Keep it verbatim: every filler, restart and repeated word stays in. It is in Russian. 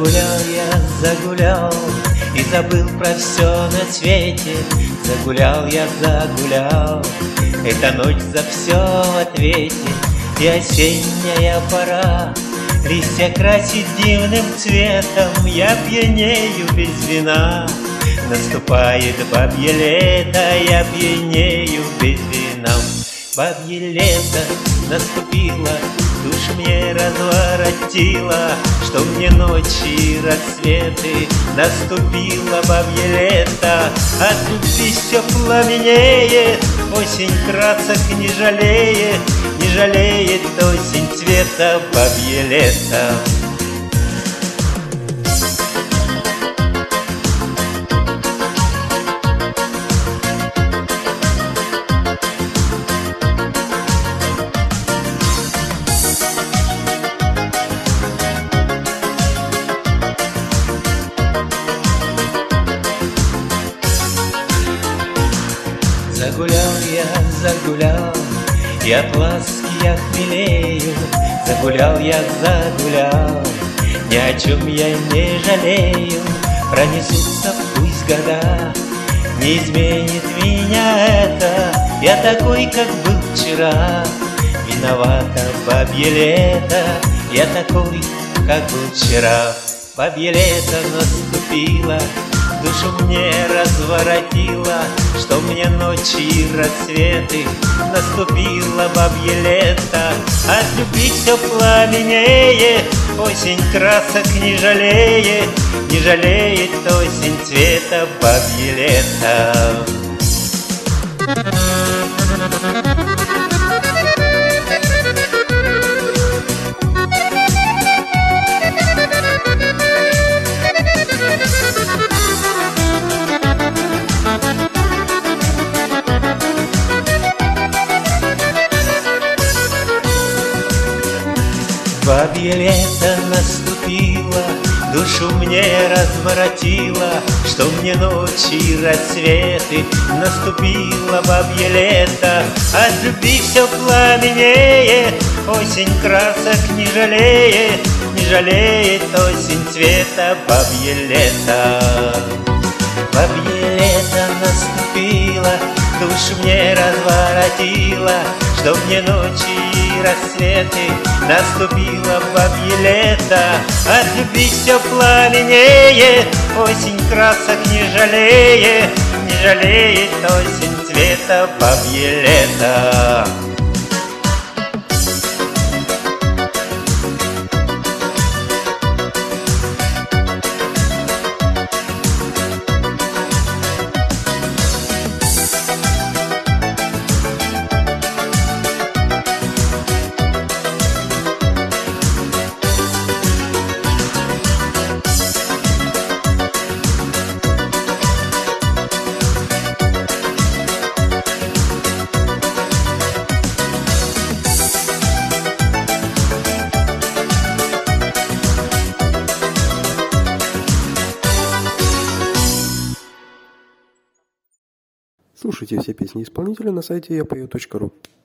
Загулял я, загулял и забыл про все на свете. Загулял я, загулял, эта ночь за все в ответе. И осенняя пора листья красит дивным цветом. Я пьянею без вина, наступает бабье лето. Я пьянею без вина. Бабье лето наступило, душу мне разворотила, что мне ночи и рассветы. Наступило бабье лето, от любви все пламенеет. Осень красок не жалеет, не жалеет осень цвета. Бабье лето. Загулял я, загулял, и от ласки я хмелею. Загулял я, загулял, ни о чем я не жалею. Пронесутся пусть года, не изменит меня это. Я такой, как был вчера, виновата бабье лето. Я такой, как был вчера. Бабье лето наступило, душу мне разворотила, что мне ночи и рассветы. Наступило бабье лето, от любви все пламенеет. Осень красок не жалеет, не жалеет осень цвета. Бабье лето. Бабье лето наступило, душу мне разворотило, что мне ночи и рассветы. Наступило бабье лето, от любви все пламенеет. Осень красок не жалеет, не жалеет осень цвета. Бабье лето. Бабье лето наступило, душу мне разворотило, что мне ночи и рассветы. Наступило бабье лето, от любви все пламенеет. Осень красок не жалеет, не жалеет осень цвета. Бабье лето. Слушайте все песни исполнителя на сайте я пою точка ру.